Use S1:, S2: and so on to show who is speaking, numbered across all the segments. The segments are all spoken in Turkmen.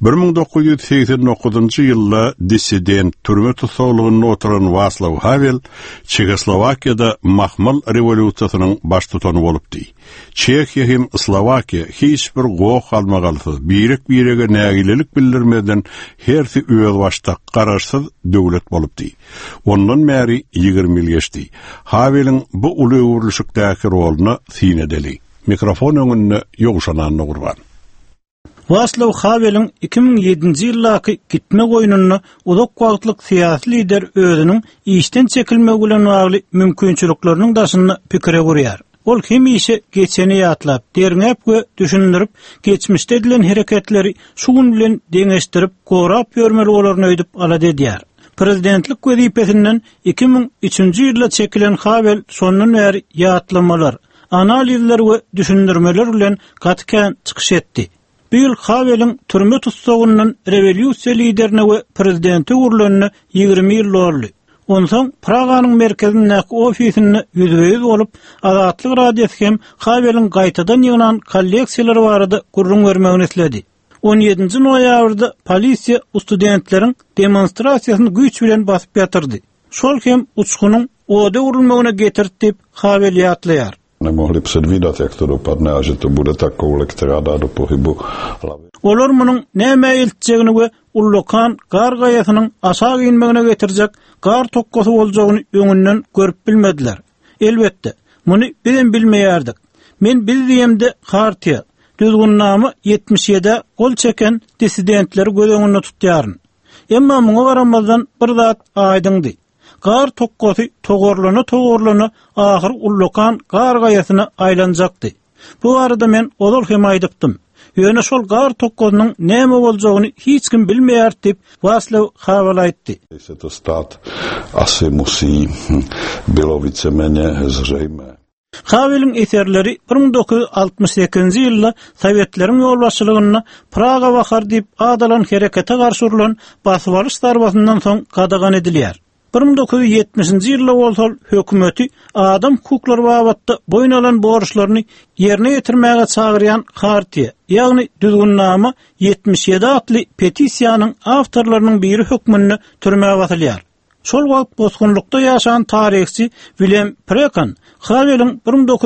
S1: 1989 ýylda dissident türme tutsagylygyna oturan Václav Havel Çekoslowakiýada mahmal rewolýusiýasynyň baş tutany bolupdy. Çekiýa hem Slovakiýa hiç bir gowy almagalsyz, birege nägilelik bildirmeden hersi öz başda garaşsyz döwlet bolupdy. Ondan bäri 20 ýyl geçdi. Havel'in bu uly öwrülüşikdäki roluny sinedeli. Mikrofon öňünde ýogşananyny gurban.
S2: Václav Havel'in 2007-nji ýyllaky gitme goýunyny uzak wagtlyk syýasy lider özüniň işden çekilmegi bilen bagly mümkinçilikleriniň daşyny pikire gurýar. Ol hem işe geçeni ýatlap, derňäp we düşündirip, geçmişde edilen hereketleri şugun bilen deňeşdirip, gorap ýörmeli olaryny öýdüp alady edýär. Prezidentlik wezipesinden 2003-nji ýylda çekilen Havel sondan bäri ýatlamalar, analizler we düşündirmeler bilen gatken çykyş etdi. Bu ýyl Havel'in türme tutsagynyň rewolýusiýa liderine we prezidenti urlanyny 20 ýyl boldy. Ondan Praganyň merkezindäki ofisini ýüzbeýüz bolup, Azatlyk radiosu hem Havel'in gaýtadan ýygynan kolleksiýalary barada gurrun bermegini isledi. 17-nji noýabrda polisiýa studentleriň demonstrasiýasyny güýç bilen basyp ýatyrdy. Şol hem uçgunyň oda urulmagyna getirdi diýip Havel ýatlaýar.
S3: Nemohli předvídat, jak to dopadne a že to bude ta koule, která dá do pohybu hlavy.
S2: Olar munyň näme eltjegini we ullokan gar gaýasynyň aşağı inmegine getirjek gar tokkosy boljagyny öňünden görüp bilmediler. Elbetde, muny bilen bilmeýärdik. Men biz diýemde Hartiýa, düzgünnamy 77 gol çeken dissidentleri göz tutýaryn. Emma muňa garamazdan bir zat aýdyňdy. Gar tokkosy togorlana ahyr ullokan gar gaýasyna aýlanjakdy. Bu arada men olal hem aýdypdym. Ýöne şol gar tokkosynyň näme boljagyny hiç kim bilmeýär diýip Václav Havel aýtdy.
S3: Se to stát asi musí bylo víceméně zřejmé.
S2: Havel'in eserleri 1968-nji ýylda Sowietleriň ýolbaşçylygyna Praga wahar diýip adalan herekete garşy urulan basyp alyş darbasyndan soň gadagan edilýär. 1970-nji ýylda bolsa hökümeti adam hukuklary babatda boyun alan borçlaryny ýerine ýetirmäge çagyrýan Hartiýa, ýagny düzgünnama 77 atly petisiýanyň awtorlarynyň biri hökmünde türmäge batylýar. Şol wagt bozgunlukda ýaşayan tarihçi William Prekan Havel'in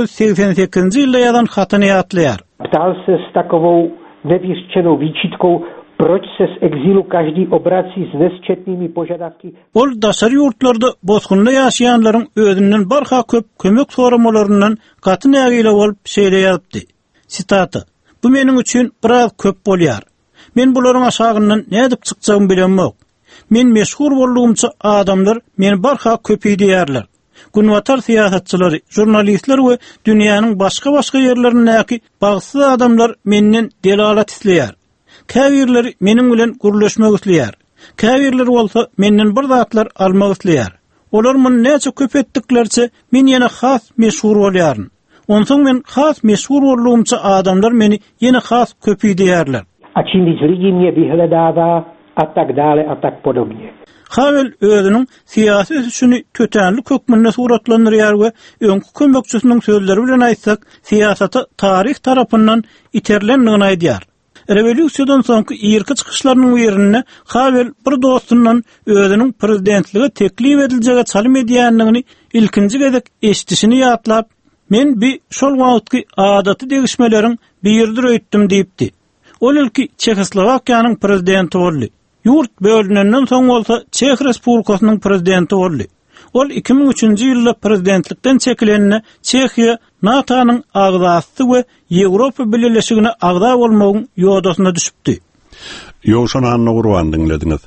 S2: 1988-nji ýylda ýazan hatyny ýatlaýar.
S4: Ptal se s takovou nevyřčenou výčitkou, proč se z exilu každý obrací s nesčetnými požadavky.
S2: Ol daşary ýurtlarda bozgunda ýaşaýanlaryň özünden barha köp kömek soramalарyndan gaty nägile bolup şeýleýärdi. Sitata: "Bu meniň üçin biraz köp bolýar. Men bularyň aşagyndan nädip çykjagymy bilenmok. Men meşhur bolugymça adamlar meni barha köpüý diýerler. Günwatar siýasatçylary, jurnalistler we dünýäniň başga ýerlerindäki bagsyz adamlar menden delalat isleýär. Käbirleri meniň bilen gurleşmek isleýär. Käbirler bolsa menden bir zatlar almak isleýär. Olar muny näçe köp etdiklerçe men ýene has meşhur bolýaryn. Onsoň men has meşhur bolugymça adamlar meni ýene has köpüý diýerler.
S4: A čím víc lidí mě vyhledává a tak dále a tak podobně."
S2: Havel özüniň syýasy üçini tötenli kökmünde suratlandyrýar we öňkü kömekçisiniň sözleri bilen aýtsak, syýasaty tarih tarapyndan iterlendigini aýdýar. Rewolýusiýadan soňky ýerki çykyşlarynyň ýerine Havel bir dostundan özüniň prezidentligi teklip ediljege çalym edýändigini ilkinji gezek eşitişini ýatlap, "Men bir şol wagtky adaty degişmeleriň birdir öýtdim" diýipdi. Ol ilki Çekoslowakiýanyň prezidenti boldy. Ýurt bölünenden soň bolsa Çek Respublikasynyň prezidenti boldy. Ol 2003-nji ýylda prezidentlikden çekilenine Çekiýa NATO-nyň agzasy we Ýewropa Birleşigine agza bolmagyň ýodasyna düşüpdi.
S1: Ýogşananyny gurban dinlediňiz.